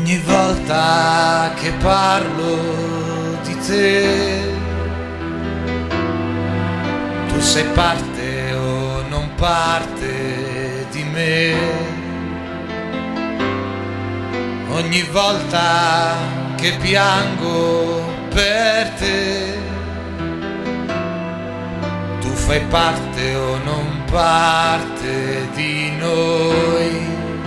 Ogni volta che parlo di te, tu sei parte o non parte di me. Ogni volta che piango per te, tu fai parte o non parte di noi.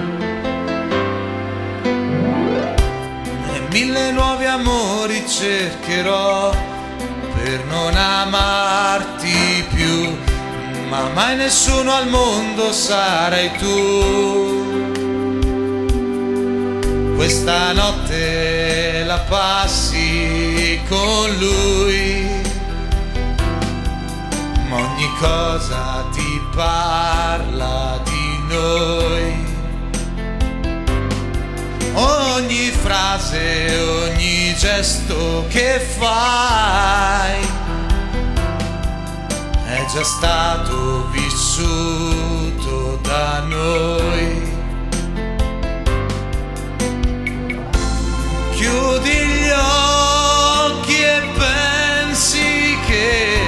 Mille nuovi amori cercherò per non amarti più, ma mai nessuno al mondo sarai tu. Questa notte la passi con lui, ma ogni cosa ti parla di noi. Ogni frase, ogni gesto che fai è già stato vissuto da noi. Chiudi gli occhi e pensi che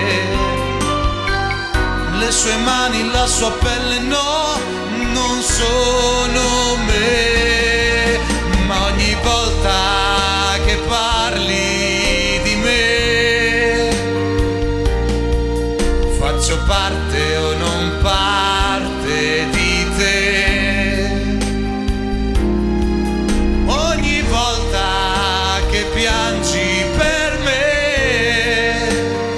le sue mani, la sua pelle, no, non sono me. Ma ogni volta che parli di me, faccio parte o non parte di te. Ogni volta che piangi per me,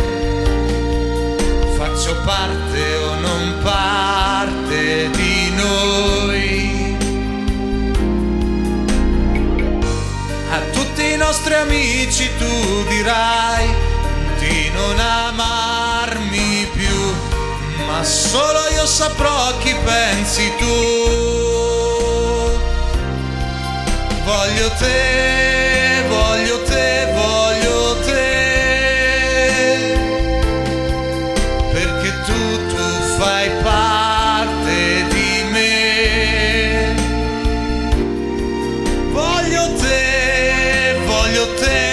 faccio parte o non parte di noi. A tutti i nostri amici tu dirai di non amarmi più, ma solo io saprò a chi pensi tu. Voglio te, voglio te, voglio te, perché tu fai parte di me. Voglio te, voglio te.